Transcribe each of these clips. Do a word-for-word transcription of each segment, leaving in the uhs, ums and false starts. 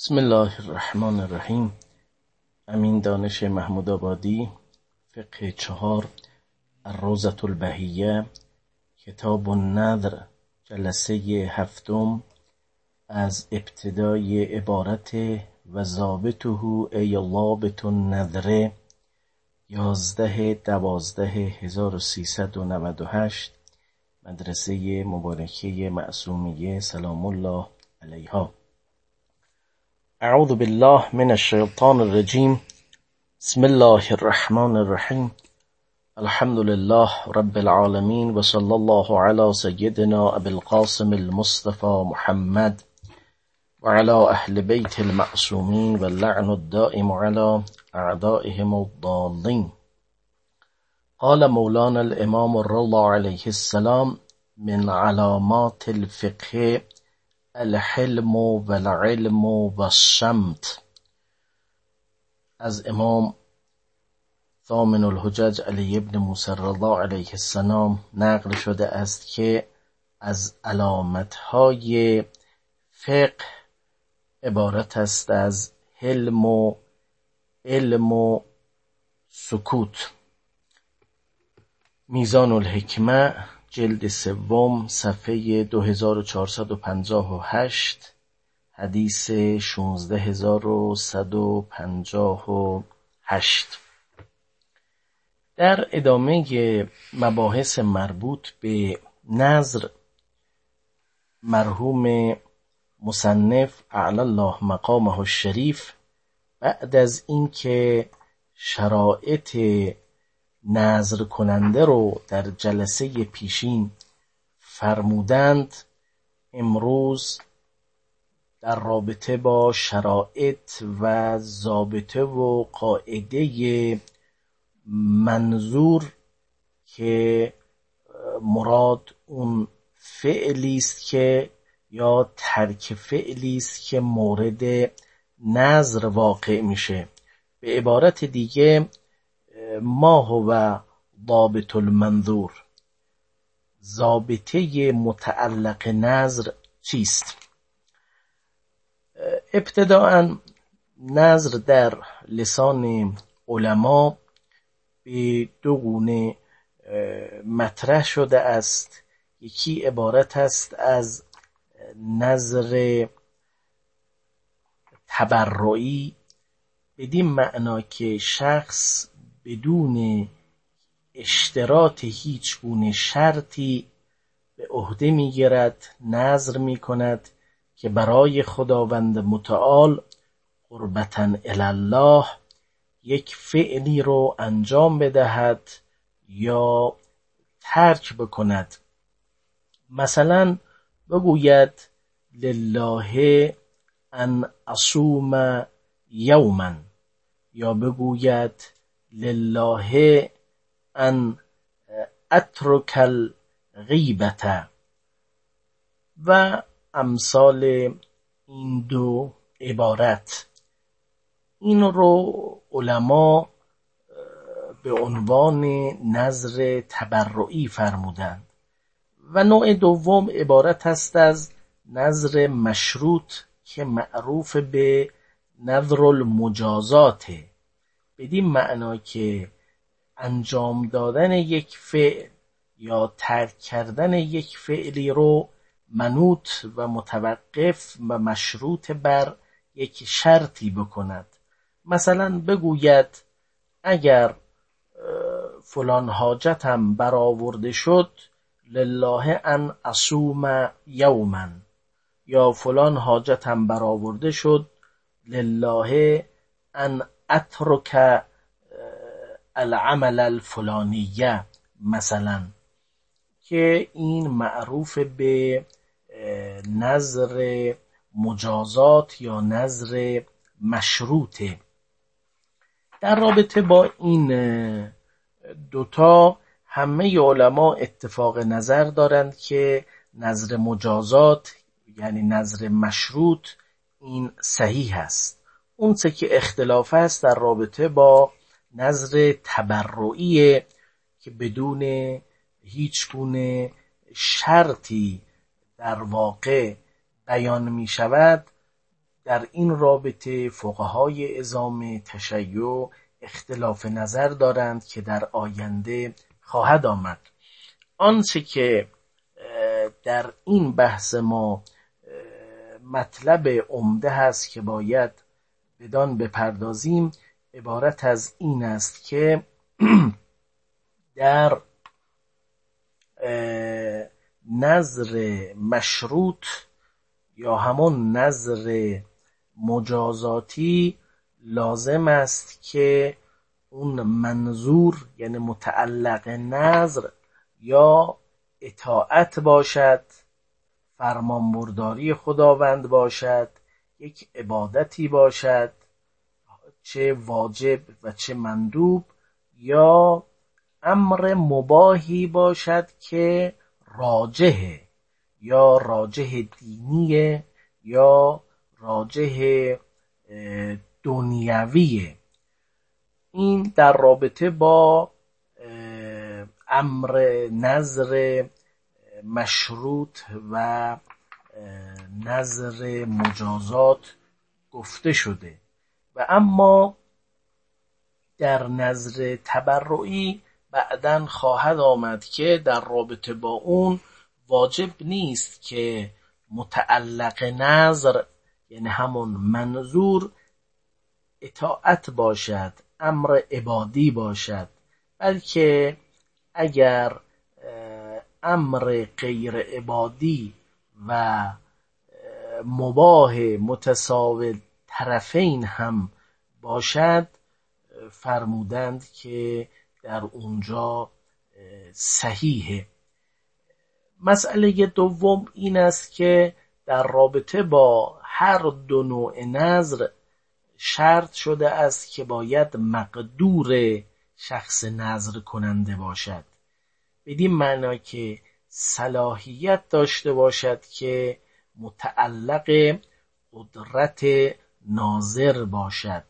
بسم الله الرحمن الرحیم. امین دانش محمود آبادی، فقه چهار، الروضة البهیه، کتاب النذر، جلسه هفتم، از ابتدای عبارت و ضابطه ای ضابط النذر، یازده دوازده هزار و سیصد و نود و هشت، مدرسه مبارکه معصومیه سلام الله علیها. اعوذ بالله من الشیطان الرجیم. بسم الله الرحمن الرحیم. الحمد لله رب العالمین و صلی الله علی سیدنا ابی القاسم المصطفى محمد و علی اهل بیت المعصومین و اللعن الدائم علی اعدائهم الضالین. قال مولانا الامام الرضا علیه السلام: من علامات الفقه الحلم و العلم و الصمت. از امام ثامن الحجج علی ابن موسی الرضا علیه السلام نقل شده است که از علامتهای فقه عبارت است از حلم و علم و سکوت. میزان الحکمه جلد سوم صفحه دو هزار و چهارصد و پنجاه و هشت، حدیث شانزده هزار و صد و پنجاه و هشت. در ادامه مباحث مربوط به نذر، مرحوم مصنف اعلی الله مقامه الشریف بعد از اینکه شرایط نذر کننده رو در جلسه پیشین فرمودند، امروز در رابطه با شرایط و ضابطه و قاعده منظور که مراد اون فعلی است که یا ترک فعلی است که مورد نذر واقع میشه. به عبارت دیگه ما هو ضابط المنظور، ضابطه متعلق نذر چیست؟ ابتداءً نذر در لسان علما به دو گونه مطرح شده است. یکی عبارت است از نذر تبرعی، بدین معنا که شخص بدون اشتراط هیچ گونه شرطی به عهده میگیرد، نذر میکند که برای خداوند متعال قربتاً الی الله یک فعلی رو انجام بدهد یا ترک بکند. مثلا بگوید لله ان اصوم یوما، یا بگوید لله ان اترک الغیبة و امثال این دو عبارت. این رو علما به عنوان نذر تبرعی فرمودند. و نوع دوم عبارت است از نذر مشروط که معروف به نذر المجازات، بدین معنا که انجام دادن یک فعل یا ترک کردن یک فعلی رو منوط و متوقف و مشروط بر یک شرطی بکند. مثلا بگوید اگر فلان حاجتم برآورده شد لله ان اصوم یوما، یا فلان حاجتم برآورده شد لله ان اترک العمل الفلانیه، مثلا، که این معروف به نذر مجازات یا نذر مشروطه. در رابطه با این دوتا همه علما اتفاق نظر دارند که نذر مجازات یعنی نذر مشروط این صحیح است. اون چه که اختلاف است در رابطه با نذر تبرعی که بدون هیچ گونه شرطی در واقع بیان می شود در این رابطه فقهای عظام تشیع اختلاف نظر دارند که در آینده خواهد آمد. آنچه که در این بحث ما مطلب عمده هست که باید بدان بپردازیم عبارت از این است که در نظر مشروط یا همون نظر مجازاتی لازم است که اون منظور یعنی متعلق نظر یا اطاعت باشد، فرمانبرداری خداوند باشد، یک عبادتی باشد چه واجب و چه مندوب، یا امر مباحی باشد که راجحه یا راجح دینیه یا راجح دنیویه. این در رابطه با امر نظر مشروط و نظر مجازات گفته شده. و اما در نظر تبرعی بعداً خواهد آمد که در رابطه با اون واجب نیست که متعلق نظر یعنی همون منظور اطاعت باشد، امر عبادی باشد، بلکه اگر امر غیر عبادی و مباح متساوی طرفین هم باشد فرمودند که در اونجا صحیحه. مسئله دوم این است که در رابطه با هر دو نوع نظر شرط شده است که باید مقدور شخص نظر کننده باشد، بدین معنا که صلاحیت داشته باشد که متعلق قدرت ناظر باشد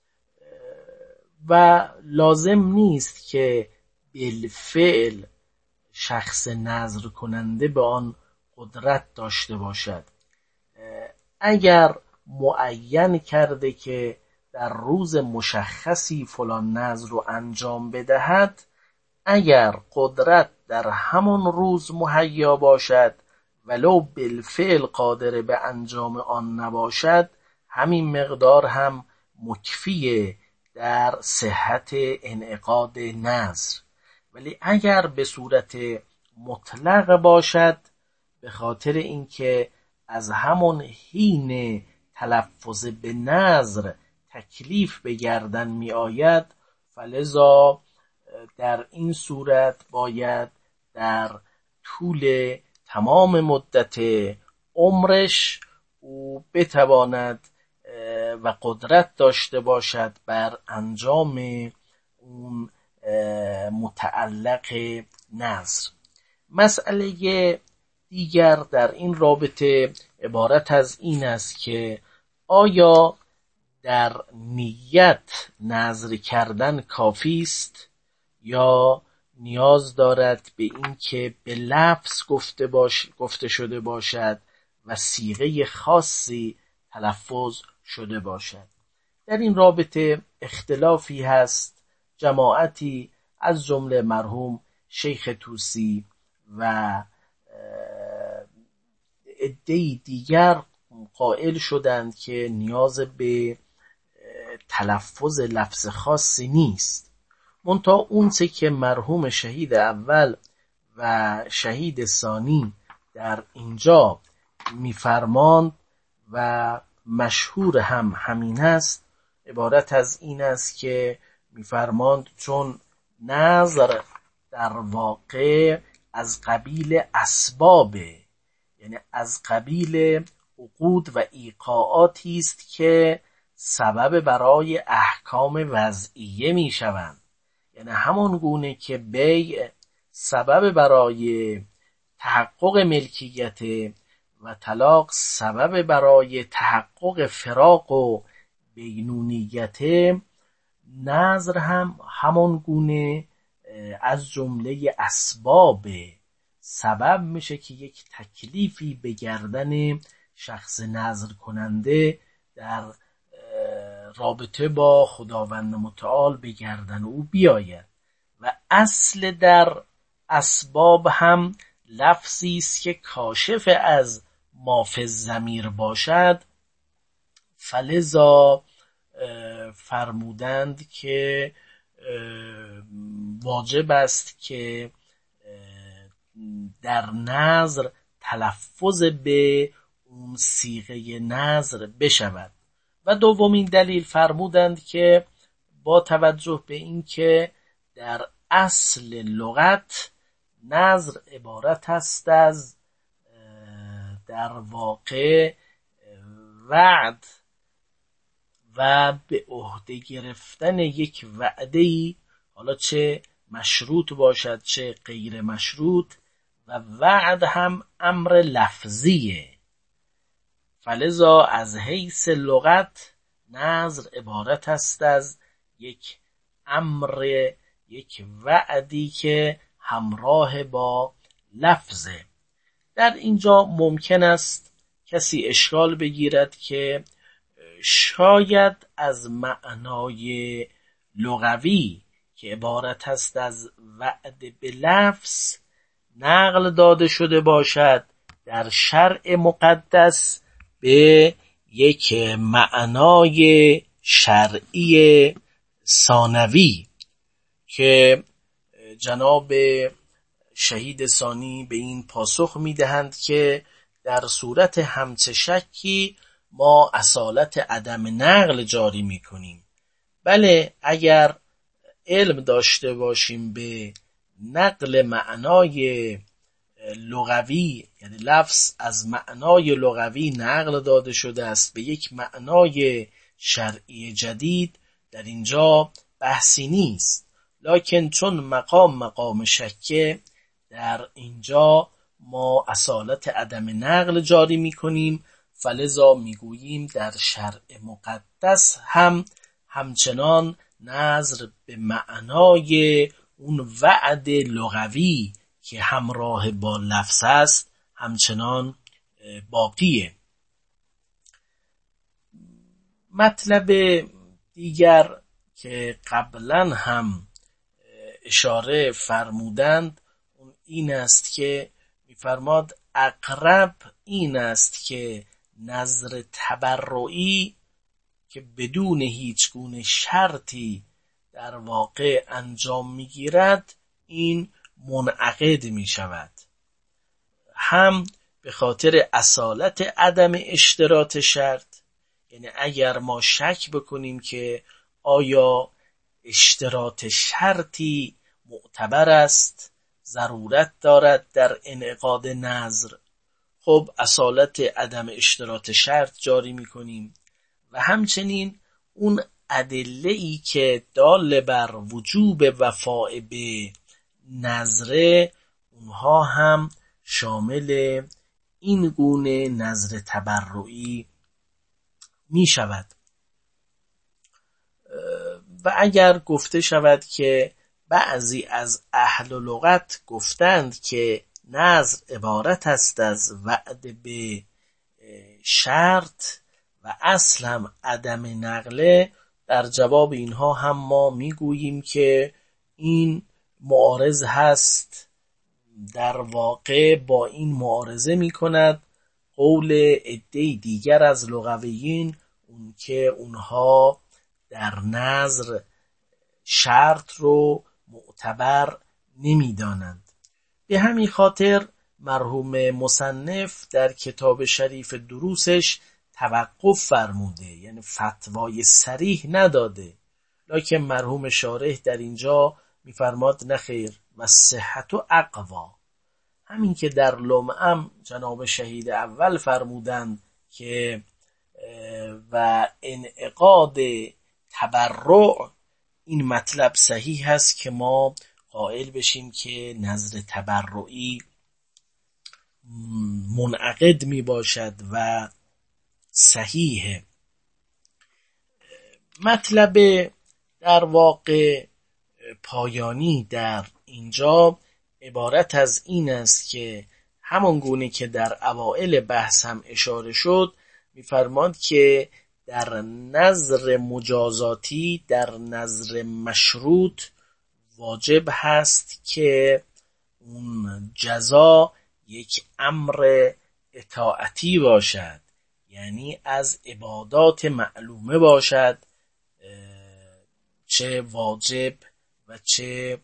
و لازم نیست که بالفعل شخص نظر کننده به آن قدرت داشته باشد. اگر معین کرده که در روز مشخصی فلان نظر رو انجام بدهد، اگر قدرت در همان روز مهیا باشد ولو بالفعل قادر به انجام آن نباشد، همین مقدار هم مکفیه در صحت انعقاد نظر. ولی اگر به صورت مطلق باشد، به خاطر اینکه از همون حین تلفظ به نظر تکلیف به گردن می آید، فلذا در این صورت باید در طول تمام مدت عمرش او بتواند و قدرت داشته باشد بر انجام اون متعلق نظر. مسئله دیگر در این رابطه عبارت از این است که آیا در نیت نظر کردن کافی است یا نیاز دارد به این که به لفظ گفته باش گفته شده باشد و صیغه خاصی تلفظ شده باشد. در این رابطه اختلافی هست. جماعتی از جمله مرحوم شیخ طوسی و عده‌ای دیگر قائل شدند که نیاز به تلفظ لفظ خاصی نیست، منتها اون چه که مرحوم شهید اول و شهید ثانی در اینجا میفرماند و مشهور هم همین است، عبارت از این است که میفرماند چون نظر در واقع از قبیل اسبابه، یعنی از قبیل عقود و ایقاعاتی است که سبب برای احکام وضعیه می شوند. یعنی همون گونه که بیع سبب برای تحقق ملکیت و طلاق سبب برای تحقق فراق و بینونیت، نظر هم همون گونه از جمله اسباب سبب میشه که یک تکلیفی به گردن شخص نظر کننده در رابطه با خداوند متعال به گردن او بیاید. و اصل در اسباب هم لفظی است که کاشف از ما فی الضمیر باشد، فلذا فرمودند که واجب است که در نظر تلفظ به اون صیغه نظر بشود. و دومین دلیل فرمودند که با توجه به این که در اصل لغت نظر عبارت است از در واقع وعد و به عهده گرفتن یک وعده‌ای، حالا چه مشروط باشد چه غیر مشروط، و وعد هم امر لفظیه. فلذا از حیث لغت نظر عبارت است از یک امر، یک وعدی که همراه با لفظه. در اینجا ممکن است کسی اشکال بگیرد که شاید از معنای لغوی که عبارت است از وعد به لفظ نقل داده شده باشد در شرع مقدس به یک معنای شرعی ثانوی، که جناب شهید ثانی به این پاسخ میدهند که در صورت همچه شکی ما اصالت عدم نقل جاری میکنیم. بله، اگر علم داشته باشیم به نقل معنای لغوی، یعنی لفظ از معنای لغوی نقل داده شده است به یک معنای شرعی جدید، در اینجا بحثی نیست. لکن چون مقام مقام شکه، در اینجا ما اصالت عدم نقل جاری میکنیم، فلذا میگوییم در شرع مقدس هم همچنان نظر به معنای اون وعد لغوی که همراه با لفظ است همچنان باقیه. مطلب دیگر که قبلا هم اشاره فرمودند اون این است که میفرماد اقرب این است که نظر تبرعی که بدون هیچ گونه شرطی در واقع انجام میگیرد این منعقد می شود، هم به خاطر اصالت عدم اشتراط شرط، یعنی اگر ما شک بکنیم که آیا اشتراط شرطی معتبر است، ضرورت دارد در انعقاد نظر، خب اصالت عدم اشتراط شرط جاری می کنیم. و همچنین اون ادله‌ای که دال بر وجوب وفاء به نظره، اونها هم شامل این گونه نظر تبرعی می شود. و اگر گفته شود که بعضی از اهل لغت گفتند که نظر عبارت است از وعد به شرط و اصل هم عدم نقله، در جواب اینها هم ما میگوییم که این معارض هست. در واقع با این معارضه میکند قول عده دیگر از لغویین، اون که اونها در نظر شرط رو معتبر نمیدانند. به همین خاطر مرحوم مصنف در کتاب شریف دروسش توقف فرموده، یعنی فتوای صریح نداده، لکن مرحوم شارح در اینجا میفرماد نخیر و صحت و اقوا. همین که در لمعم جناب شهید اول فرمودند که و انعقاد تبرع، این مطلب صحیح هست که ما قائل بشیم که نظر تبرعی منعقد می باشد و صحیحه. مطلب در واقع پایانی در اینجا عبارت از این است که همان گونه که در اوائل بحث هم اشاره شد، می‌فرماند که در نظر مجازاتی، در نظر مشروط واجب هست که اون جزا یک امر اطاعتی باشد، یعنی از عبادات معلومه باشد، چه واجب و چه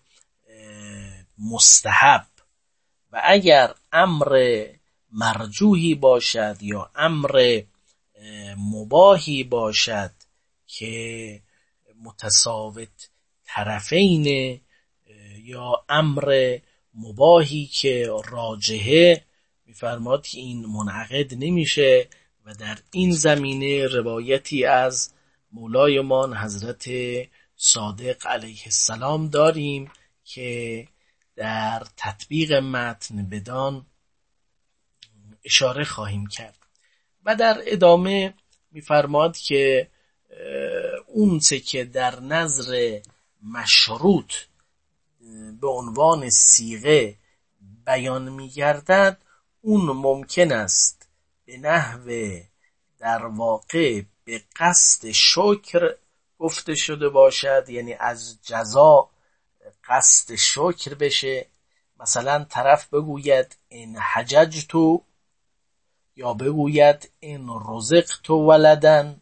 مستحب. و اگر امر مرجوحی باشد یا امر مباحی باشد که متساوت طرفین، یا امر مباحی که راجحه، می‌فرماد که این منعقد نمیشه. و در این زمینه روایتی از مولایمان حضرت صادق علیه السلام داریم که در تطبیق متن بدان اشاره خواهیم کرد. و در ادامه می‌فرماد که اون چه که در نظر مشروط به عنوان صیغه بیان می‌گردد، اون ممکن است به نحو در واقع به قصد شکر گفته شده باشد، یعنی از جزا قصد شکر بشه. مثلا طرف بگوید این حججتو، یا بگوید این رزقتو ولدن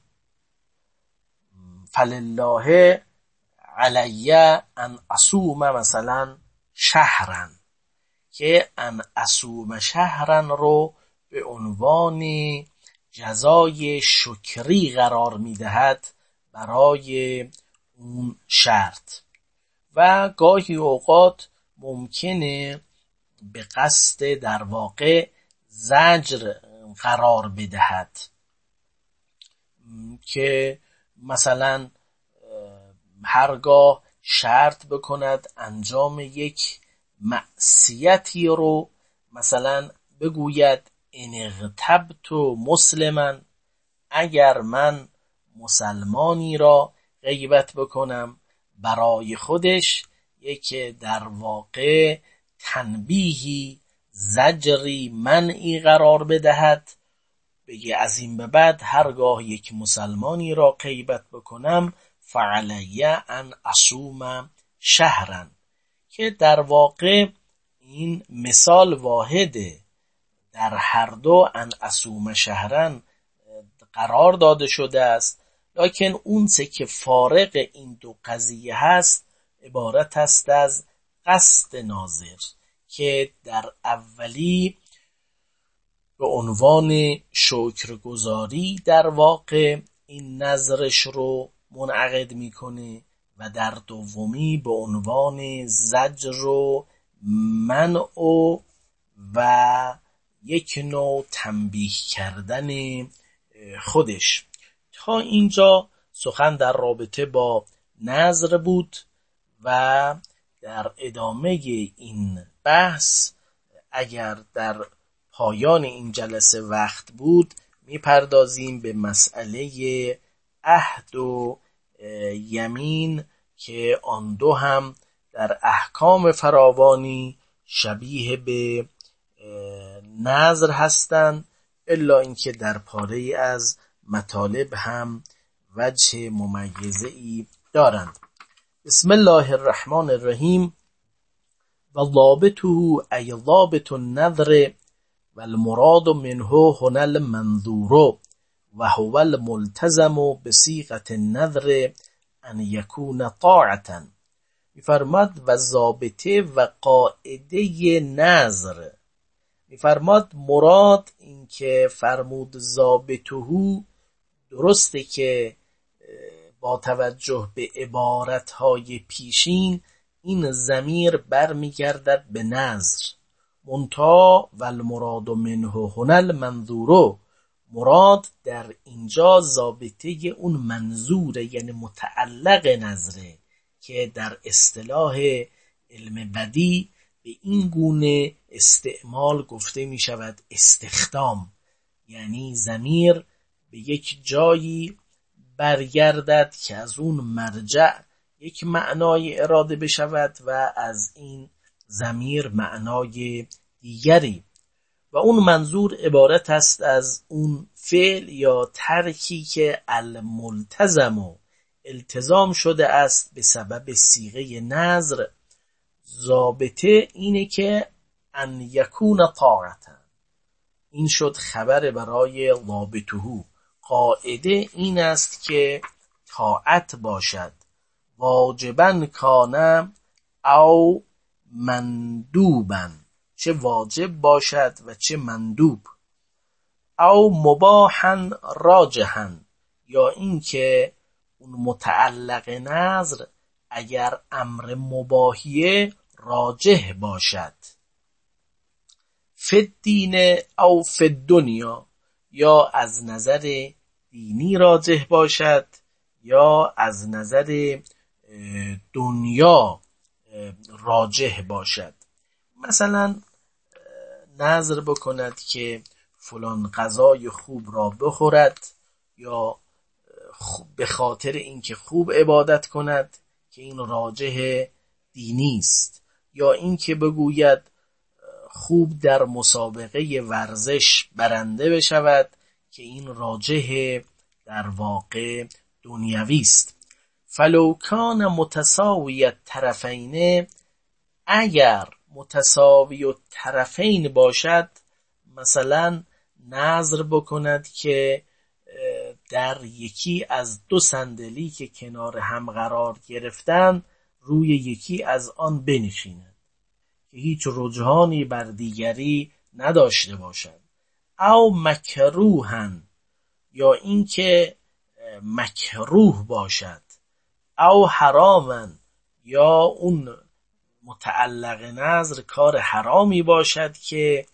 فلله علی ان اصوم مثلا شهرن، که ان اصوم شهرن رو به عنوان جزای شکری قرار میدهد برای اون شرط. و گاهی اوقات ممکنه به قصد در واقع زجر قرار بدهد، که مثلا هرگاه شرط بکند انجام یک معصیتی رو، مثلا بگوید ان اغتبت مسلما، اگر من مسلمانی را غیبت بکنم، برای خودش یک در واقع تنبیهی، زجری، منعی قرار بدهد، بگه از این به بعد هرگاه یک مسلمانی را غیبت بکنم فعلی ان اصوم شهرن، که در واقع این مثال واحده، در هر دو ان اصوم شهرن قرار داده شده است، لکن اون چه که فارق این دو قضیه هست عبارت است از قصد ناظر، که در اولی به عنوان شکرگزاری در واقع این نظرش رو منعقد میکنه، و در دومی به عنوان زجر و منع و یک نوع تنبیه کردن خودش. تا اینجا سخن در رابطه با نظر بود و در ادامه این بحث اگر در پایان این جلسه وقت بود میپردازیم به مسئله عهد و یمین، که آن دو هم در احکام فراوانی شبیه به نظر هستند، الا اینکه در پاره از مطالب هم وجه ممیزه‌ای دارند. بسم الله الرحمن الرحیم. و ضابطه ای ضابط النذر و المراد منه هنا المنذور و هو الملتزم بصیغة النذر ان یکون طاعة. میفرماد و ضابطه و قاعده نذر، میفرماد مراد این که فرمود ضابطه، درسته که با توجه به عبارتهای پیشین این ضمیر برمیگردد به نذر، منتها و المراد منه هنا المنذور، مراد در اینجا ضابطه اون منظوره، یعنی متعلق نظره، که در اصطلاح علم بدیع به این گونه استعمال گفته می شود استخدام، یعنی ضمیر به یک جایی برگردد که از اون مرجع یک معنای اراده بشود و از این ضمیر معنای دیگری. و اون منظور عبارت است از اون فعل یا ترکی که الملتزم و التزام شده است به سبب صیغه نذر. ضابطه اینه که ان یکون طاعتا، این شد خبر برای ضابطه. قاعده این است که طاعت باشد، واجبا کانه او مندوبا، چه واجب باشد و چه مندوب، او مباحا راجحا، یا اینکه اون متعلق نذر اگر امر مباحیه راجح باشد، فی الدین او فی الدنیا، یا از نظر دینی راجح باشد یا از نظر دنیا راجح باشد. مثلا نذر بکند که فلان غذای خوب را بخورد، یا به خاطر اینکه خوب عبادت کند که این راجح دینی است، یا اینکه بگوید خوب در مسابقه ورزش برنده بشود که این راجح در واقع دنیوی است. فلو کان متساوی الطرفین، اگر متساوی الطرفین باشد، مثلا نذر بکند که در یکی از دو صندلی که کنار هم قرار گرفتن روی یکی از آن بنشیند که هیچ رجحانی بر دیگری نداشته باشد، او مکروهن، یا اینکه مکروه باشد، او حرامن، یا اون متعلق نذر کار حرامی باشد که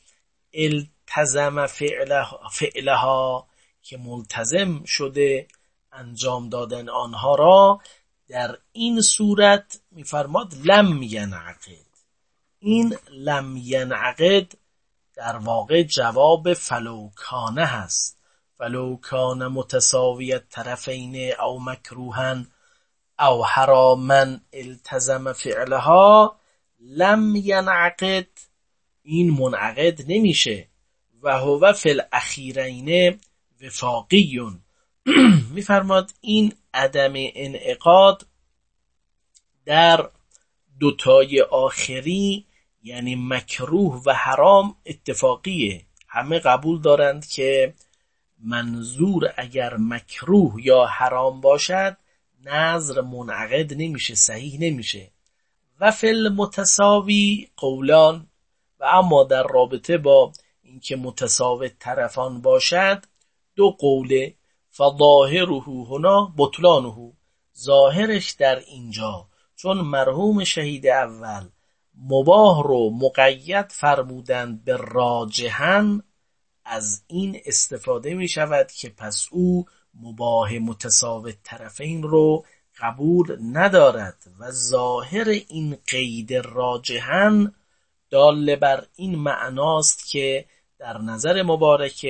التزم فعلها, فعلها که ملتزم شده انجام دادن آنها را، در این صورت میفرماد لم ینعقد. این لم ینعقد در واقع جواب فلو کانه هست. فلو کان متساوی الطرفین او مکروها او حراما التزم فعلها لم ینعقد، این منعقد نمیشه. و هو فی الاخیرین وفاقی، میفرماد این عدم انعقاد در دوتای آخری یعنی مکروه و حرام اتفاقیه. همه قبول دارند که منظور اگر مکروه یا حرام باشد نذر منعقد نمیشه، صحیح نمیشه. و فی المتساوی قولان، و اما در رابطه با اینکه متساوی طرفان باشد دو قوله. فظاهره هنا بطلانه، ظاهرش در اینجا چون مرحوم شهید اول مباح رو مقید فرمودند به راجحن، از این استفاده می شود که پس او مباح متساوی طرفین رو قبول ندارد و ظاهر این قید راجحن دال بر این معناست که در نظر مبارک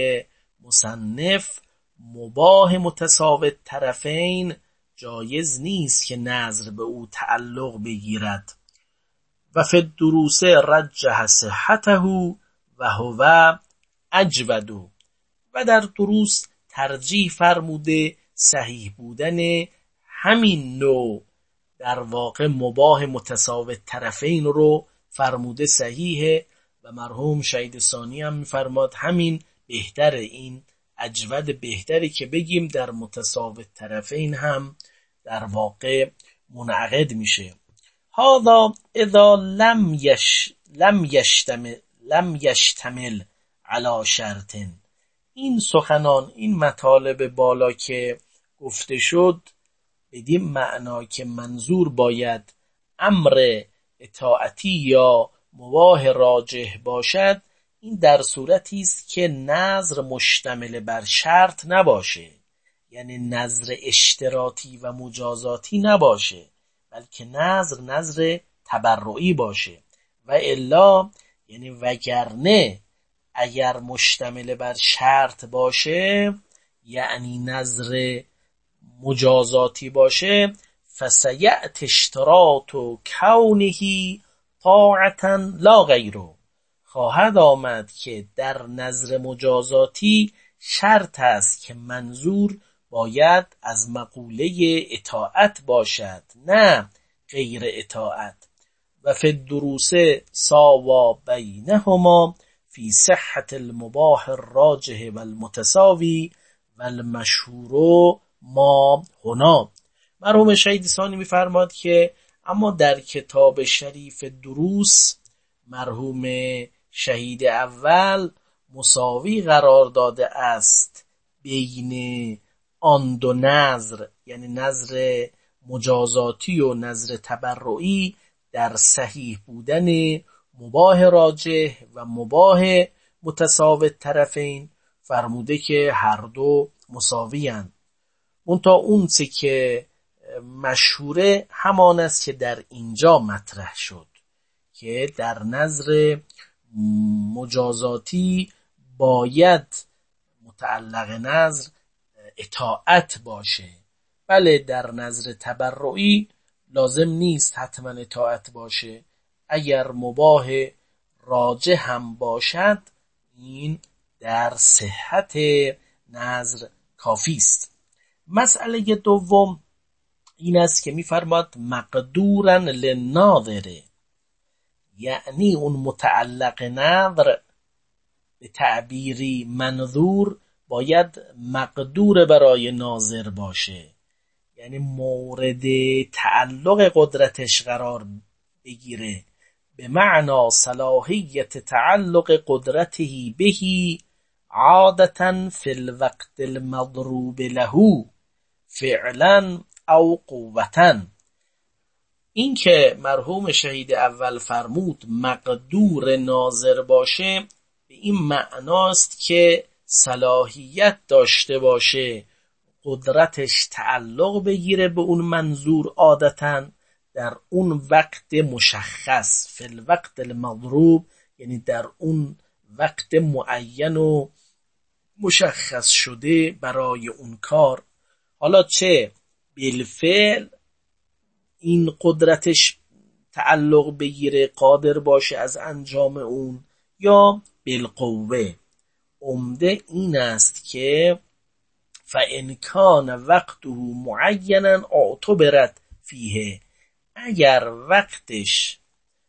مصنف مباح متساوی طرفین جایز نیست که نذر به او تعلق بگیرد. و فی الدروس رجح صحته و هو اجود، و در دروس ترجیح فرموده صحیح بودن همین نوع در واقع مباح متساوی طرفین رو فرموده صحیحه، و مرحوم شهید ثانی هم میفرماد همین بهتره، این اجود بهتره که بگیم در متساوی طرفین هم در واقع منعقد میشه. هذا اذا لم یش لم یشتمل لم یشتمل علی شرط، این سخنان، این مطالب بالا که گفته شد بدین معنا که منظور باید امر اطاعتی یا مباح راجح باشد، این در صورتی است که نذر مشتمل بر شرط نباشه، یعنی نذر اشتراطی و مجازاتی نباشه، بلکه نذر نذر تبرعی باشه. و الا یعنی وگرنه اگر مشتمل بر شرط باشه یعنی نذر مجازاتی باشه، فسیأتی اشتراط کونه طاعتا لا غیره، خواهد آمد که در نظر مجازاتی شرط است که منظور باید از مقوله اطاعت باشد، نه غیر اطاعت. و فی الدروس ساوا بینهما فی صحت المباح الراجح و المتساوی و المشهور ما هنا. مرحوم شهید ثانی می‌فرماد که اما در کتاب شریف دروس مرحوم شهید اول مساوی قرار داده است بین آن دو نظر، یعنی نظر مجازاتی و نظر تبرعی، در صحیح بودن مباح راجح و مباح متساوی طرفین. فرموده که هر دو مساوی اند. منتها اون چه که مشهوره همان است که در اینجا مطرح شد که در نظر مجازاتی باید متعلق نظر اطاعت باشه. بله در نظر تبرعی لازم نیست حتما اطاعت باشه، اگر مباح راجح هم باشد این در صحت نظر کافی است. مسئله دوم این است که می‌فرماد مقدورا للناظر، یعنی اون متعلق نظر به تعبیری منظور باید مقدور برای ناظر باشه، یعنی مورد تعلق قدرتش قرار بگیره، به معنی صلاحیت تعلق قدرته بهی عادتا فی الوقت المضروب له فعلا او قوتا. این که مرحوم شهید اول فرمود مقدور ناظر باشه به این معناست که صلاحیت داشته باشه قدرتش تعلق بگیره به اون منظور عادتا در اون وقت مشخص، فی الوقت المضروب، یعنی در اون وقت معین و مشخص شده برای اون کار. حالا چه بالفعل این قدرتش تعلق بگیره، قادر باشه از انجام اون، یا بالقوه. عمده این است که فَإِنْ كَانَ وَقْتُهُ مُعَيَّنًا اعتبرت فیه، اگر وقتش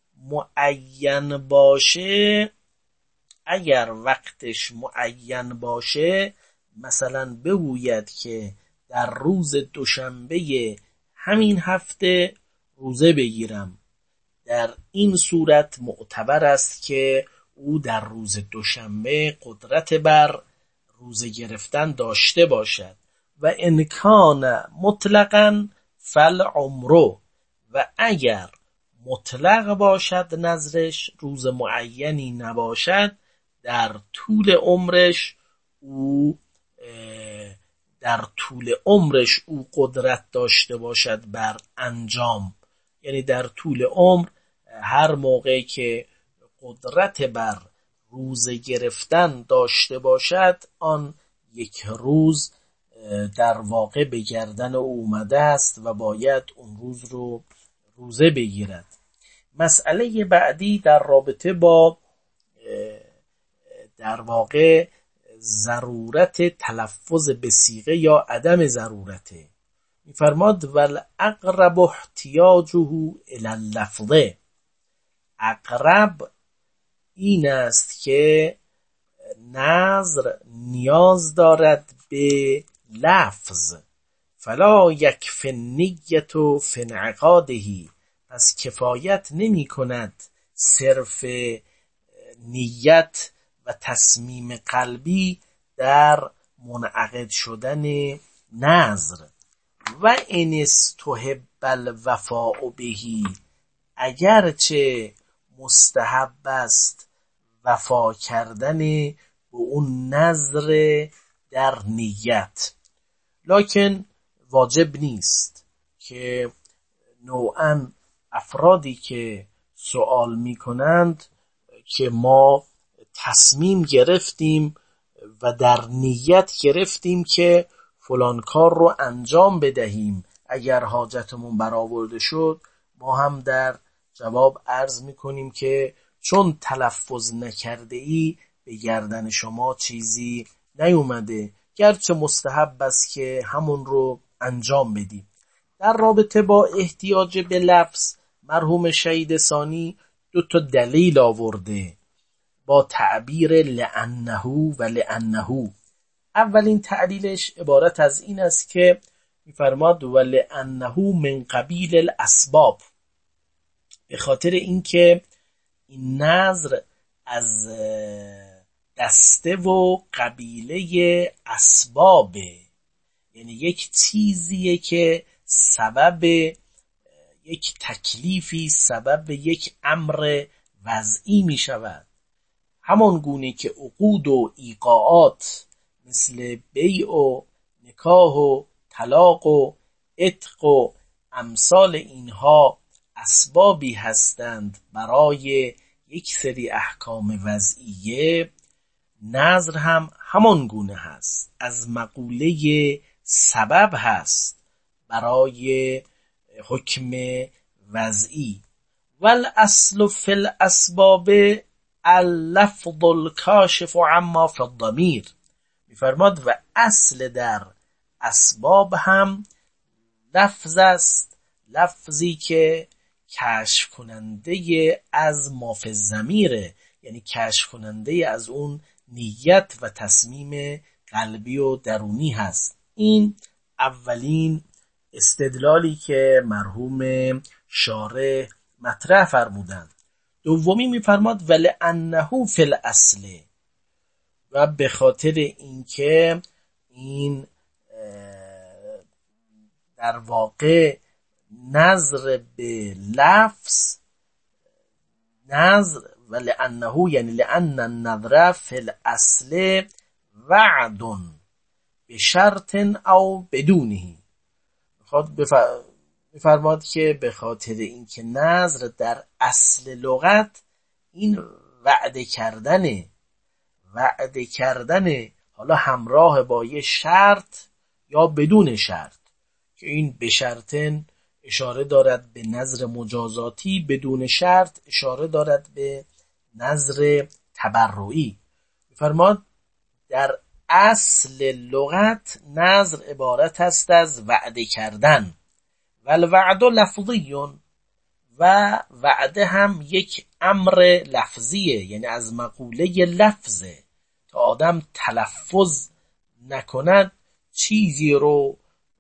معین باشه اگر وقتش معین باشه مثلا بگوید که در روز دوشنبه همین هفته روزه بگیرم، در این صورت معتبر است که او در روز دوشنبه قدرت بر روزه گرفتن داشته باشد. و ان کان مطلقاً فالعمر، و اگر مطلق باشد نظرش، روز معینی نباشد، در طول عمرش او در طول عمرش او قدرت داشته باشد بر انجام، یعنی در طول عمر هر موقعی که قدرت بر روزه گرفتن داشته باشد آن یک روز در واقع به گردن او اومده است و باید اون روز رو روزه بگیرد. مسئله بعدی در رابطه با در واقع ضرورت تلفظ به صیغه یا عدم ضرورته. می‌فرماد والاقرب احتیاجه الی اللفظ، اقرب این است که نظر نیاز دارد به لفظ، فلا یکفی النیة فی انعقاده، پس کفایت نمی کند صرف نیت و تصمیم قلبی در منعقد شدن نظر. و ان استحب الوفاء بهی، اگرچه مستحب است وفا کردن به اون نظر در نیت، لکن واجب نیست که نوعاً افرادی که سوال می کنند که ما تصمیم گرفتیم و در نیت گرفتیم که فلان کار رو انجام بدهیم، اگر حاجتمون برآورده شد ما هم در جواب عرض می کنیم که چون تلفظ نکرده ای به گردن شما چیزی نیومده، گرچه مستحب است که همون رو انجام بدید. در رابطه با احتیاج به لفظ مرحوم شهید ثانی دو تا دلیل آورده با تعبیر لأنه و لأنه. اولین تعلیلش عبارت از این است که می‌فرماد و لأنه من قبیل الاسباب، به خاطر اینکه این نذر از دسته و قبیله اسبابه، یعنی یک چیزیه که سبب یک تکلیفی، سبب یک امر وضعی می شود. همان گونه که عقود و ایقاعات مثل بیع و نکاح و طلاق و عتق و امثال اینها اسبابی هستند برای یک سری احکام وضعیه، نذر هم همان گونه هست، از مقوله سبب هست برای حکم وضعی. والاصل فی الاسباب اللفظ الکاشف عما فی الضمیر، می‌فرماد و اصل در اسباب هم لفظ است، لفظی که کشف کننده از ما فی الضمیره، یعنی کشف کننده از اون نیت و تصمیم قلبی و درونی هست. این اولین استدلالی که مرحوم شارح مطرح فرمودند. دومی میفرماد ولأنه فی الاصل، و به خاطر اینکه این در واقع نظر به لفظ، نظر ولأنه یعنی لأن النظر فی الاصل وعد بشرط او بدونه، خود میفرماد که به خاطر اینکه نظر در اصل لغت این وعده کردنه، وعده کردنه حالا همراه با یه شرط یا بدون شرط، که این به شرطن اشاره دارد به نظر مجازاتی، بدون شرط اشاره دارد به نظر تبرعی. میفرماد در اصل لغت نظر عبارت است از وعده کردن، و الوعد لفظی، و وعده هم یک امر لفظیه، یعنی از مقوله لفظه. تا آدم تلفظ نکند چیزی رو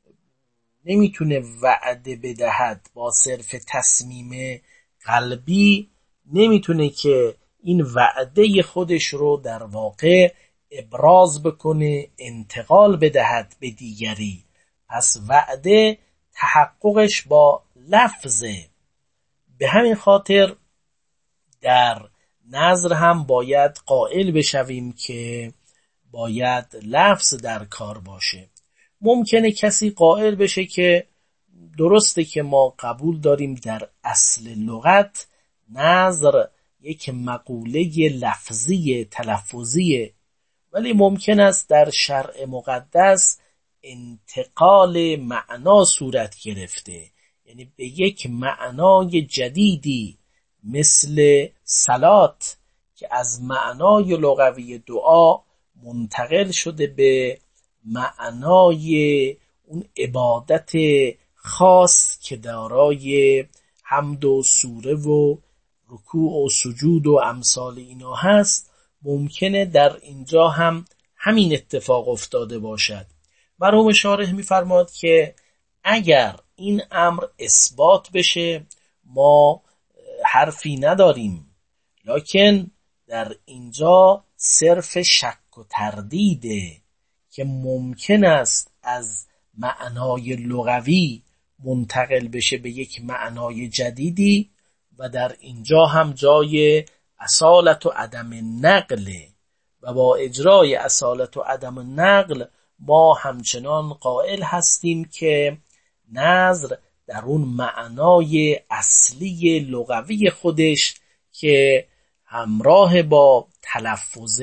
نمیتونه وعده بدهد، با صرف تصمیم قلبی نمیتونه که این وعده خودش رو در واقع ابراز بکنه، انتقال بدهد به دیگری. پس وعده تحققش با لفظه. به همین خاطر در نظر هم باید قائل بشویم که باید لفظ در کار باشه. ممکنه کسی قائل بشه که درسته که ما قبول داریم در اصل لغت نظر یک مقوله لفظی تلفظیه، ولی ممکن است در شرع مقدس انتقال معنا صورت گرفته، یعنی به یک معنای جدیدی مثل صلات که از معنای لغوی دعا منتقل شده به معنای اون عبادت خاص که دارای حمد و سوره و رکوع و سجود و امثال اینا هست. ممکنه در اینجا هم همین اتفاق افتاده باشد. مرحوم شارح می‌فرماد که اگر این امر اثبات بشه ما حرفی نداریم، لکن در اینجا صرف شک و تردیده که ممکن است از معنای لغوی منتقل بشه به یک معنای جدیدی، و در اینجا هم جای اصالت و عدم نقل، و با اجرای اصالت و عدم نقل ما همچنان قائل هستیم که نظر در اون معنای اصلی لغوی خودش که همراه با تلفظ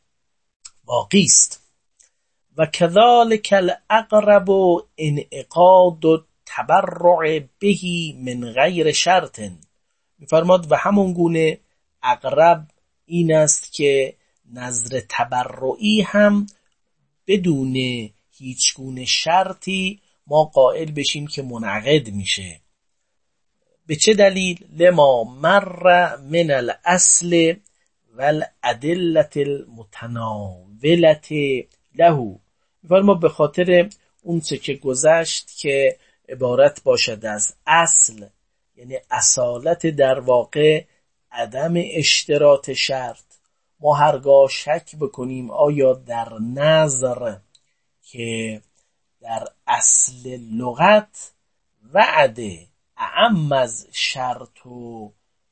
باقی است. و کذالک الاقرب انعقاد التبرع به من غیر شرط، میفرماد و همون گونه اقرب این است که نظر تبرعی هم بدون هیچ گونه شرطی ما قائل بشیم که منعقد میشه. به چه دلیل؟ لما مر من الاصل والادله المتناوله له. ما به خاطر اون چه که گذشت که عبارت باشد از اصل، یعنی اصالت در واقع عدم اشتراط شرط. ما هرگاه شک بکنیم آیا در نظر که در اصل لغت وعده اعم از شرط و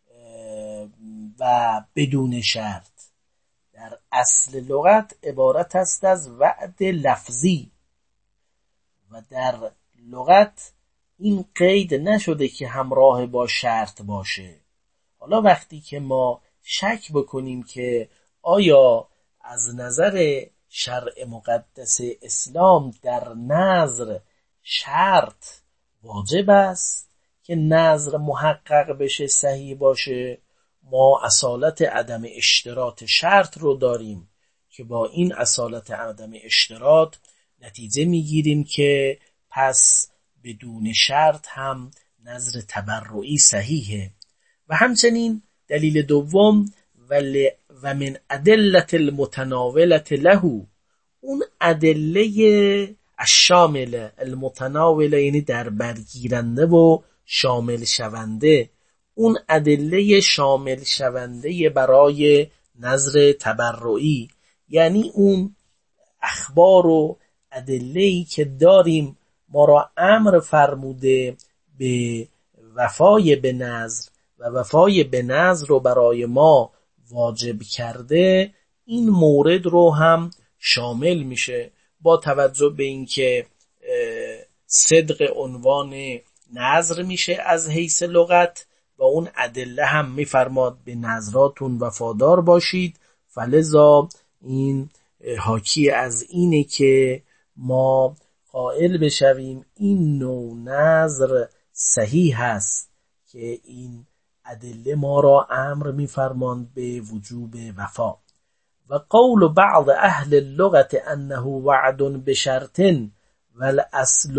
و بدون شرط، در اصل لغت عبارت است از وعد لفظی و در لغت این قید نشده که همراه با شرط باشه. حالا وقتی که ما شک بکنیم که آیا از نظر شرع مقدس اسلام در نظر شرط واجب است که نظر محقق بشه، صحیح باشه، ما اصالت عدم اشتراط شرط رو داریم که با این اصالت عدم اشتراط نتیجه میگیریم که پس بدون شرط هم نظر تبرعی صحیحه. و همچنین دلیل دوم ولی و من ادله المتناوله له، اون ادله الشامله، المتناوله یعنی در برگیرنده و شامل شونده، اون ادله شامل شونده برای نظر تبرعی، یعنی اون اخبار و ادله‌ای که داریم ما را امر فرموده به وفای به نظر و وفای به نظر رو برای ما واجب کرده، این مورد رو هم شامل میشه. با توجه به اینکه صدق عنوان نظر میشه از حیث لغت و اون ادله هم میفرماد به نظراتون وفادار باشید، فلذا این حاکی از اینه که ما قائل بشویم این نوع نظر صحیح هست که این ادله ما را امر میفرماند به وجوب وفا. و قول بعض اهل اللغت انه وعد بشرط والاصل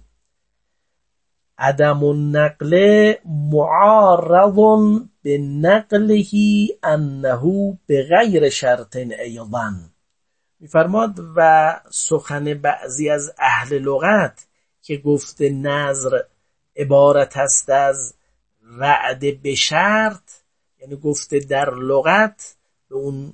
عدم النقل معارض بنقله انه بغیر شرط ایضا. میفرماد و سخن بعضی از اهل لغت که گفته نظر عبارت است از وعده به شرط، یعنی گفته در لغت به اون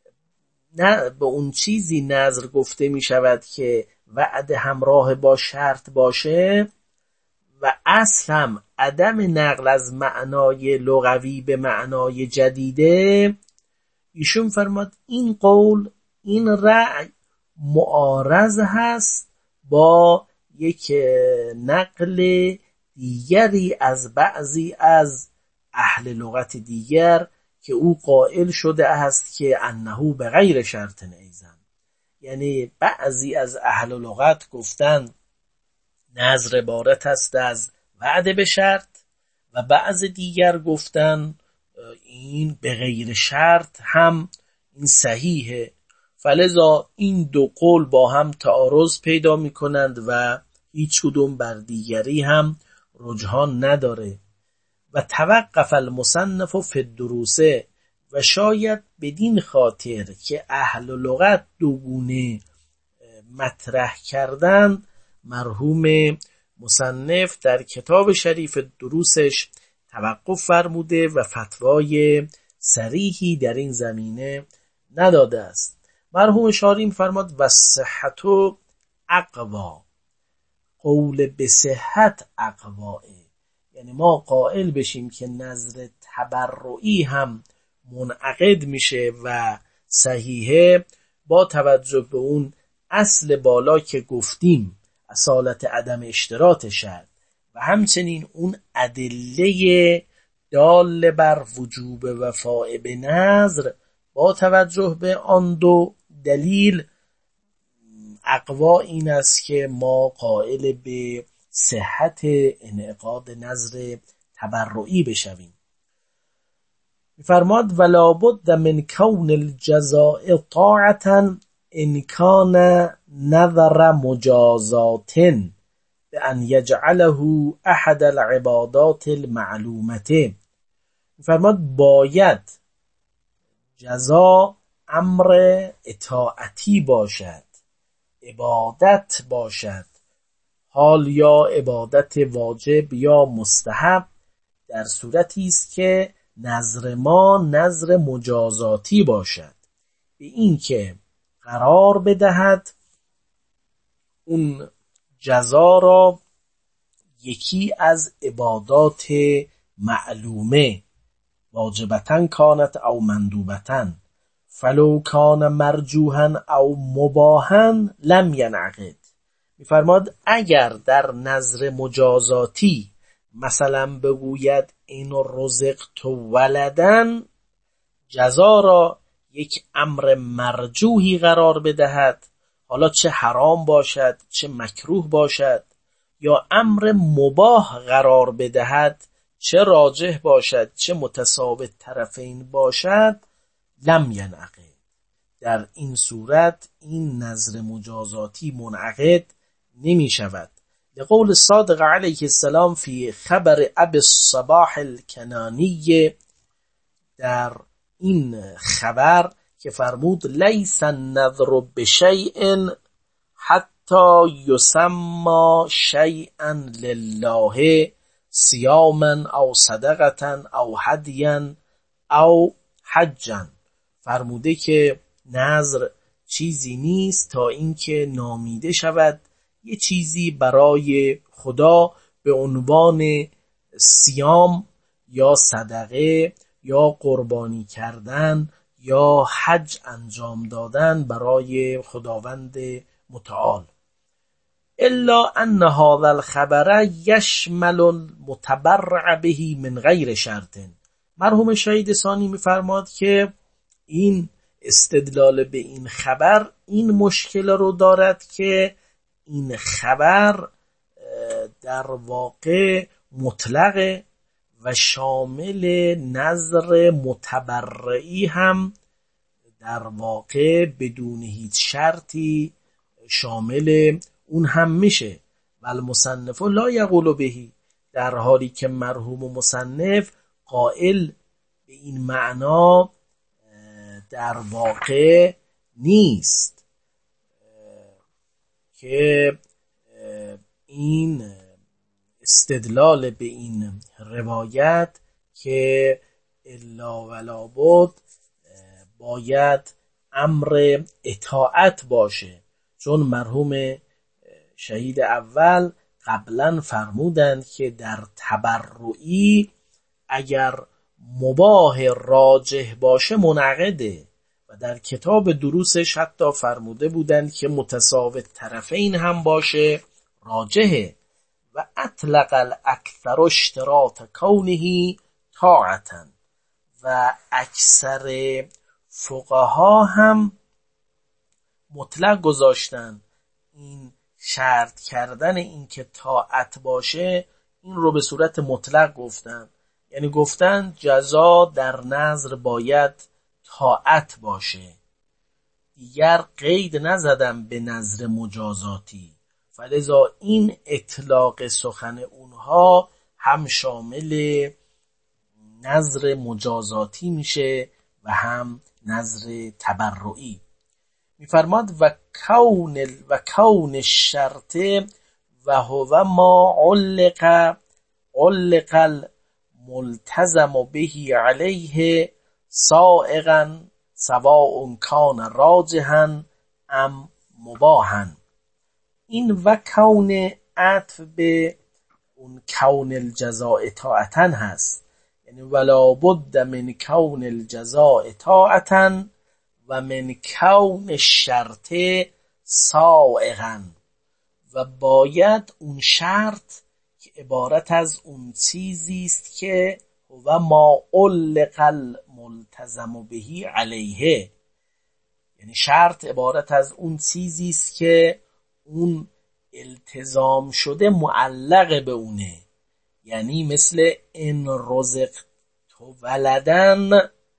نه به اون چیزی نظر گفته می شود که وعده همراه با شرط باشه و اصل هم عدم نقل از معنای لغوی به معنای جدیده. ایشون فرماد این قول، این رأی معارض هست با یک نقل دیگری از بعضی از اهل لغت دیگر که او قائل شده است که انه به غیر شرط ایزن. یعنی بعضی از اهل لغت گفتن نظر عبارت است از وعده به شرط و بعض دیگر گفتن این به غیر شرط هم این صحیحه. فلذا این دو قول با هم تعارض پیدا می کنند و هیچ کدوم بر دیگری هم رجحان نداره. و توقف المصنف فی الدروس، و شاید بدین خاطر که اهل لغت دوگونه مطرح کردند مرحوم مصنف در کتاب شریف دروسش توقف فرموده و فتوای صریحی در این زمینه نداده است. مرحوم شاریم فرماد و صحت و اقوا، قول به صحت اقواه، یعنی ما قائل بشیم که نظر تبرعی هم منعقد میشه و صحیحه با توجه به اون اصل بالا که گفتیم، اصالت عدم اشتراط شرط و همچنین اون ادله دال بر وجوب وفاء به نظر. با توجه به آن دو دلیل اقوا این است که ما قائل به صحت انعقاد نظر تبرعی بشویم. میفرماد ولا بد من کون الجزاء طاعتا ان کان نظر مجازات بأن یجعله احد العبادات المعلومه. میفرماد باید جزا امر اطاعتی باشد، عبادت باشد، حال یا عبادت واجب یا مستحب، در صورتی است که نظر ما نظر مجازاتی باشد، به این که قرار بدهد اون جزا را یکی از عبادات معلومه، واجبتن کانت او مندوبتن فلو کان مرجوحا او مباحا لم ینعقد. میفرماد اگر در نظر مجازاتی مثلا بگوید این رزقت ولدن، جزا را یک امر مرجوحی قرار بدهد، حالا چه حرام باشد چه مکروه باشد، یا امر مباح قرار بدهد، چه راجح باشد چه متساوی طرفین باشد، لم ینعقد. در این صورت این نظر مجازاتی منعقد نمی شود. لقول صادق علیه السلام فی خبر ابی الصباح الکنانی، در این خبر که فرمود لیس النذر بشیء حتی یسمى شیئا لله صیاما او صدقتا او هدیا او حجا. فرموده که نذر چیزی نیست تا اینکه نامیده شود یه چیزی برای خدا به عنوان صیام یا صدقه یا قربانی کردن یا حج انجام دادن برای خداوند متعال. الا ان هذا الخبر یشمل المتبرع به من غیر شرط. مرحوم شهید ثانی میفرماد که این استدلال به این خبر این مشکل رو دارد که این خبر در واقع مطلق و شامل نظر متبرعی هم در واقع بدون هیچ شرطی شامل اون هم میشه. و المصنف لا یقول بهی، در حالی که مرحوم مصنف قائل به این معنا در واقع نیست که این استدلال به این روایت که الا ولا بد باید امر اطاعت باشه، چون مرحوم شهید اول قبلا فرمودند که در تبرعی اگر مباح راجح باشه منعقده، و در کتاب دروسش حتی فرموده بودند که متساوی طرفین هم باشه راجحه. و اطلق الاکثر اشتراط کونه طاعتا، و اکثر فقها هم مطلق گذاشتن این شرط کردن این که طاعت باشه این رو به صورت مطلق گفتن، یعنی گفتن جزا در نظر باید طاعت باشه، دیگر قید نزدم به نظر مجازاتی، فلذا این اطلاق سخن اونها هم شامل نظر مجازاتی میشه و هم نظر تبرعی. میفرماد و کون و کون الشرط و هو ما علق علق الملتزم به علیه سائغا سواء کان راجحا ام مباحا. این و کون عطف به اون کون الجزاء طاعتا هست، یعنی ولا بد من کون الجزاء طاعتا و من کون الشرط سائغا، و باید اون شرط که عبارت از اون چیزی است که و ما علق الملتزم به علیه، یعنی شرط عبارت از اون چیزی است که اون التزام شده معلق به اونه، یعنی مثل ان رزقت ولدن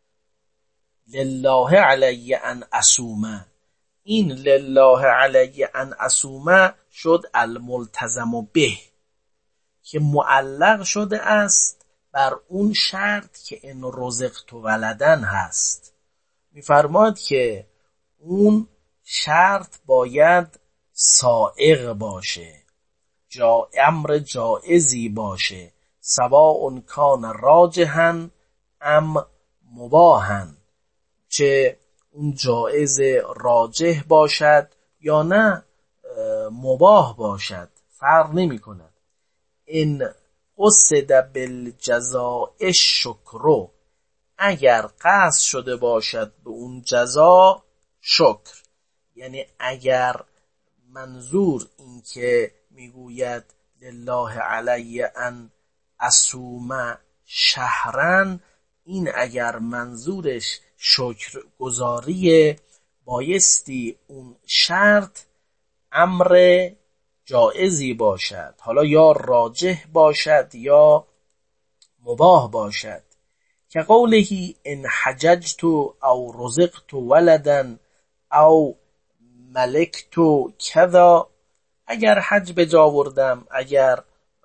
لله علی ان اصومه، این لله علی ان اصومه شد الملتزم به که معلق شده است بر اون شرط که ان رزقت ولدن هست. میفرماد که اون شرط باید سائغ باشه، جا امر جائزی باشه، سواء کان راجحا ام مباحا، چه اون جائز راجح باشد یا نه مباح باشد، فرق نمی کند. این قصد بالجزاء الشکر، اگر قصد شده باشد به اون جزا شکر، یعنی اگر منظور این که میگوید لله علی ان اصوم شهرن، این اگر منظورش شکر گزاریه، بایستی اون شرط امر جائزی باشد، حالا یا راجح باشد یا مباح باشد. که قوله ان حججت او رزقت ولدا او ملکت کذا، اگر حج به جا آوردم، اگر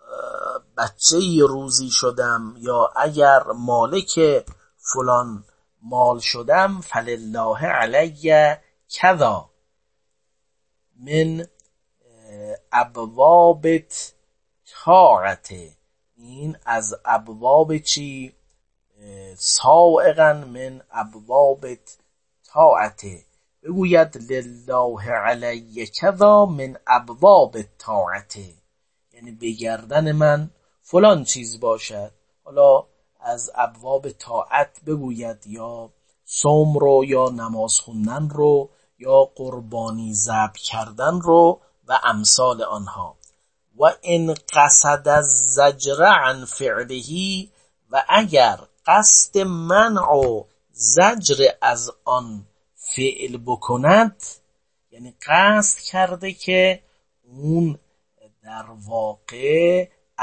بچه روزی شدم یا اگر مالک فلان مال شدم، فلله علی کذا من ابواب طاعت، این از ابواب چی؟ سائغا من ابواب طاعت، بگوید لله علی کذا من ابواب طاعت، یعنی به گردن من فلان چیز باشد، حالا از ابواب طاعت بگوید یا صوم رو یا نماز خوندن رو یا قربانی ذبح کردن رو و امثال آنها. و ان قصد الزجر عن فعله، و اگر قصد منع و زجر از آن فعل بکند، یعنی قصد کرده که اون در واقع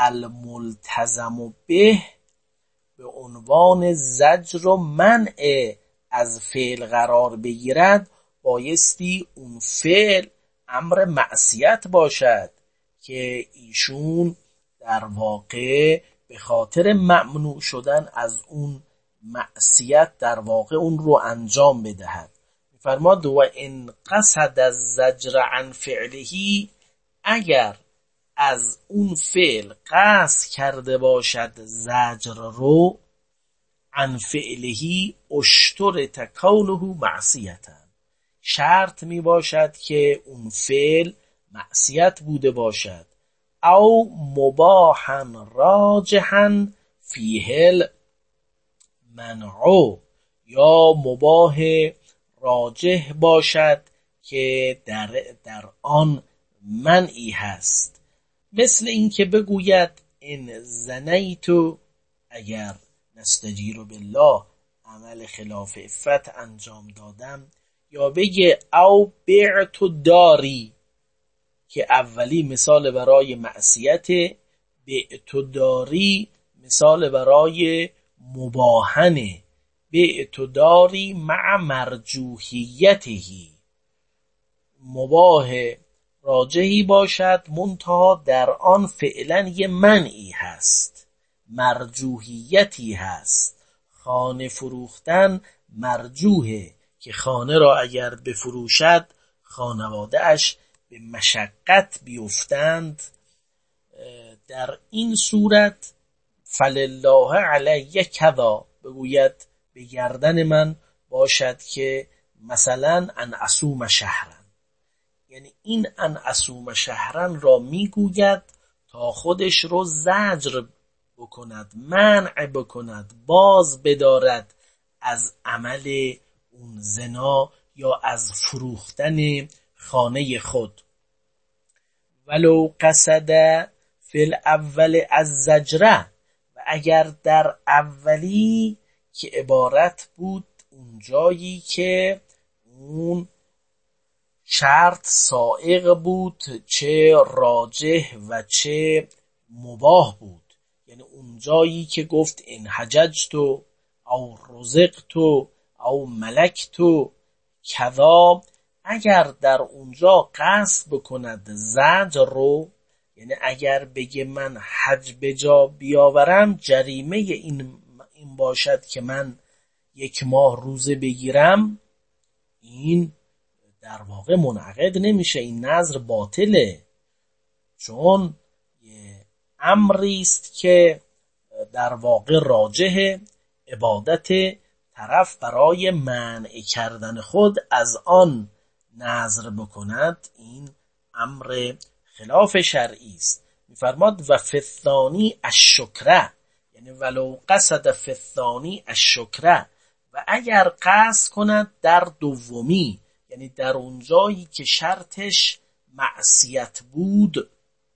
الملتزم به به عنوان زجر و منع از فعل قرار بگیرد، بایستی اون فعل امر معصیت باشد که ایشون در واقع به خاطر ممنوع شدن از اون معصیت در واقع اون رو انجام بدهد. فرماد و ان قصد الزجر عن فعله، اگر از اون فعل قصد کرده باشد زجر رو، عن فعله اشترط کونه معصیتا، شرط می باشد که اون فعل معصیت بوده باشد، او مباحا راجحا فیه المنع، یا مباح راجح باشد که در, در آن منعی هست. مثل این که بگوید ان زنیتو، اگر نستجیر بالله عمل خلاف عفت انجام دادم، یا بگه او بعت داری، که اولی مثال برای معصیت، بعت داری مثال برای مباهنه، بعت داری مع مرجوحیتهی، مباح راجحی باشد منتها در آن فعلا یه منعی هست، مرجوحیتی هست. خانه فروختن مرجوحه که خانه را اگر بفروشد خانواده اش به مشقت بیفتند، در این صورت فلله علی کذا، بگوید به گردن من باشد که مثلا ان اصوم شهرن، یعنی این ان اصوم شهرن را میگوید تا خودش رو زجر بکند، منع بکند، باز بدارد از عمل اون زنا یا از فروختن خانه خود. ولو قصد فی الاول از زجره، و اگر در اولی که عبارت بود اون جایی که اون شرط سائغ بود، چه راجح و چه مباح بود، یعنی اون جایی که گفت ان حججت او رزقت او ملکت کذا، اگر در اونجا قصد بکند زجر رو، یعنی اگر بگه من حج به جا بیاورم جریمه این این باشد که من یک ماه روزه بگیرم، این در واقع منعقد نمیشه، این نذر باطله، چون امری است که در واقع راجح عبادت طرف برای منع کردن خود از آن نذر بکند، این امر خلاف شرعی است. میفرماد و فی الثانی الشکر، یعنی ولو قصد فی الثانی الشکر، و اگر قصد کند در دومی، یعنی در اون جایی که شرطش معصیت بود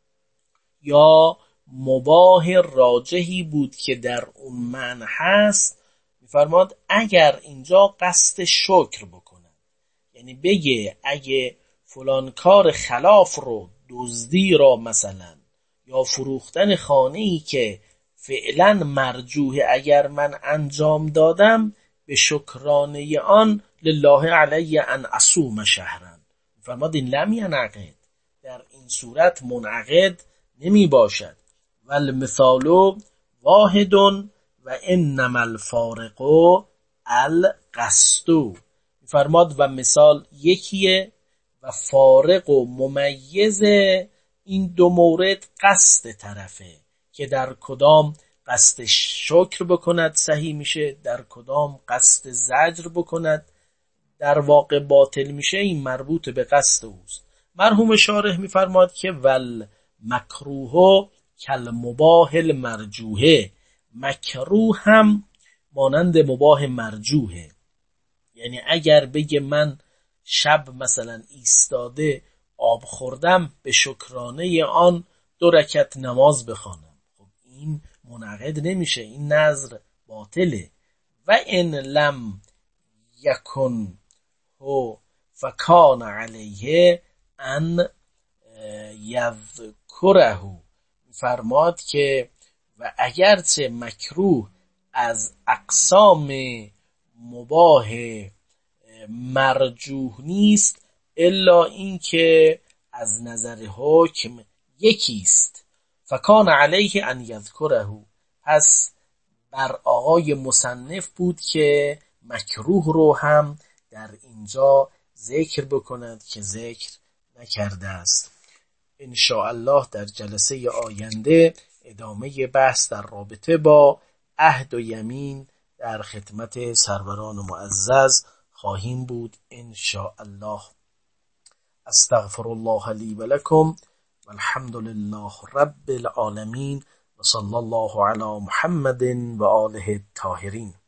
یا مباح راجحی بود که در اون منع هست، میفرماد اگر اینجا قصد شکر بکنه، یعنی بگه اگه فلان کار خلاف رو، دزدی را مثلا یا فروختن خانه‌ای که فعلا مرجوه اگر من انجام دادم، به شکرانه آن لله علی ان اصوم شهرن، میفرماد این لم ینعقد، در این صورت منعقد نمی باشد. والمثال واحد و انما الفارق القصد، میفرماد و مثال یکیه و فارق و ممیز این دو مورد قصد طرفه، که در کدام قصد شکر بکند صحیح میشه، در کدام قصد زجر بکند در واقع باطل میشه، این مربوط به قصد اوست. مرحوم شارح میفرماد که ول مکروه کل مباح المرجوه، مکروه هم مانند مباح مرجوه، یعنی اگر بگه من شب مثلا ایستاده آب خوردم، به شکرانه آن دو رکعت نماز بخوانم، خب این منعقد نمیشه، این نذر باطله. و ان لم یکن هو فکان علیه ان یذکره، فرماد که و اگرچه مکروه از اقسام مباح مرجوح نیست، الا این که از نظر حکم یکیست، فکان علیه ان یذکره، پس بر آقای مصنف بود که مکروه رو هم در اینجا ذکر بکند که ذکر نکرده است. ان شاء الله در جلسه آینده ادامه بحث در رابطه با عهد و یمین در خدمت سروران معزز خواهیم بود ان شاء الله. استغفر الله لی و لکم والحمد لله رب العالمین و صلی الله علی محمد و آله الطاهرین.